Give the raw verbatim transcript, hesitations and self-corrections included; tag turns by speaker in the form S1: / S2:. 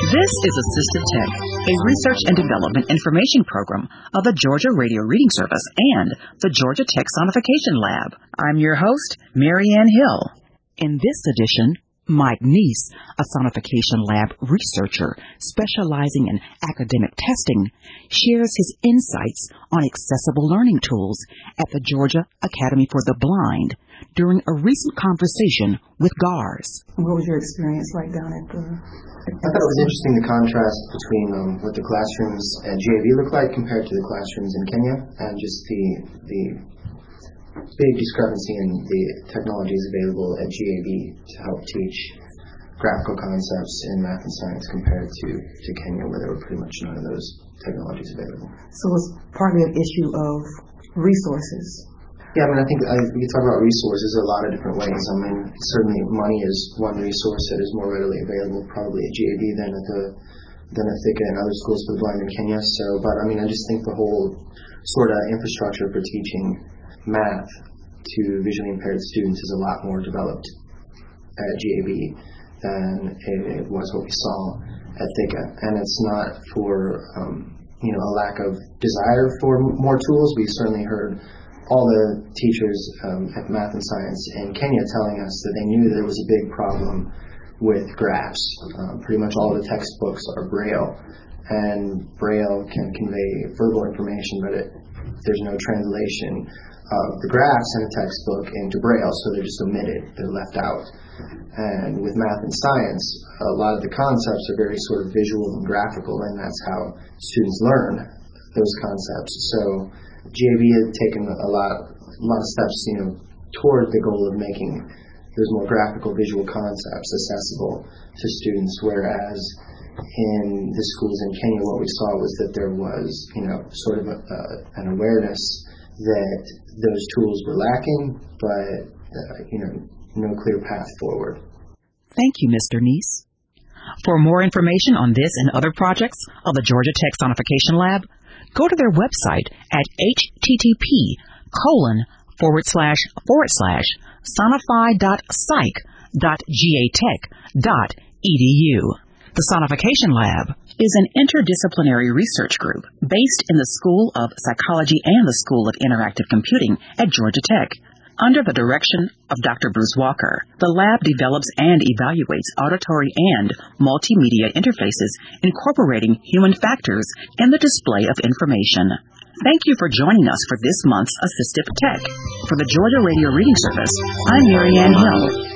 S1: This is Assistive Tech, a research and development information program of the Georgia Radio Reading Service and the Georgia Tech Sonification Lab. I'm your host, Mary Ann Hill. In this edition, Mike Neese, a Sonification Lab researcher specializing in academic testing, shares his insights on accessible learning tools at the Georgia Academy for the Blind during a recent conversation with G A R S.
S2: What was your experience like down at the...
S3: I thought it was interesting the contrast between um, what the classrooms at G A V look like compared to the classrooms in Kenya, and just the the big discrepancy in the technologies available at G A V to help teach graphical concepts in math and science compared to, to Kenya, where there were pretty much none of those technologies available.
S2: So it's partly an issue of resources.
S3: Yeah, I mean, I think I, we can talk about resources a lot of different ways. I mean, certainly money is one resource that is more readily available probably at G A V than at the than at Thika and other schools for the blind in Kenya. So, but I mean, I just think the whole sort of infrastructure for teaching math to visually impaired students is a lot more developed at G A V than it was what we saw at Thika. And it's not for um, you know a lack of desire for more tools. We certainly heard all the teachers um, at math and science in Kenya telling us that they knew that there was a big problem with graphs. Uh, pretty much all of the textbooks are Braille, and Braille can convey verbal information, but it, there's no translation of the graphs in a textbook into Braille, so they're just omitted, they're left out. And with math and science, a lot of the concepts are very sort of visual and graphical, and that's how students learn those concepts. So G A V has taken a lot, a lot of steps, you know, toward the goal of making those more graphical, visual concepts accessible to students. Whereas in the schools in Kenya, what we saw was that there was, you know, sort of a, uh, an awareness that those tools were lacking, but uh, you know, no clear path forward.
S1: Thank you, Mister Neese. For more information on this and other projects of the Georgia Tech Sonification Lab, go to their website at http colon forward slash forward slash sonify dot psych dot gatech dot edu. The Sonification Lab is an interdisciplinary research group based in the School of Psychology and the School of Interactive Computing at Georgia Tech. Under the direction of Doctor Bruce Walker, the lab develops and evaluates auditory and multimedia interfaces incorporating human factors in the display of information. Thank you for joining us for this month's Assistive Tech. For the Georgia Radio Reading Service, I'm Mary Ann Hill.